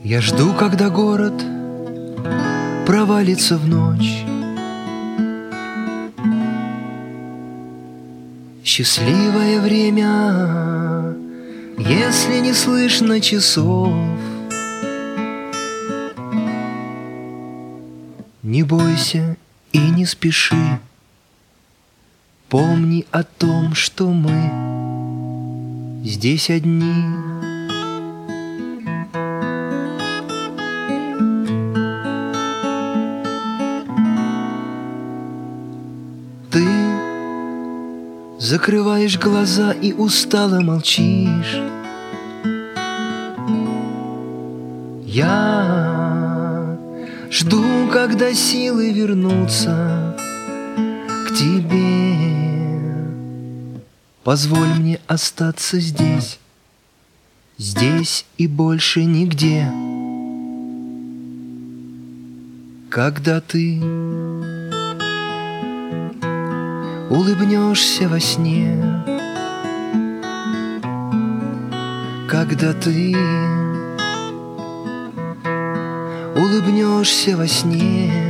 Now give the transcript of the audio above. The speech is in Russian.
Я жду, когда город провалится в ночь. Счастливое время, если не слышно часов. Не бойся и не спеши, помни о том, что мы здесь одни. Ты закрываешь глаза и устало молчишь. Я жду, когда силы вернутся к тебе. Позволь мне остаться здесь, здесь и больше нигде. Когда ты улыбнешься во сне, когда ты улыбнешься во сне,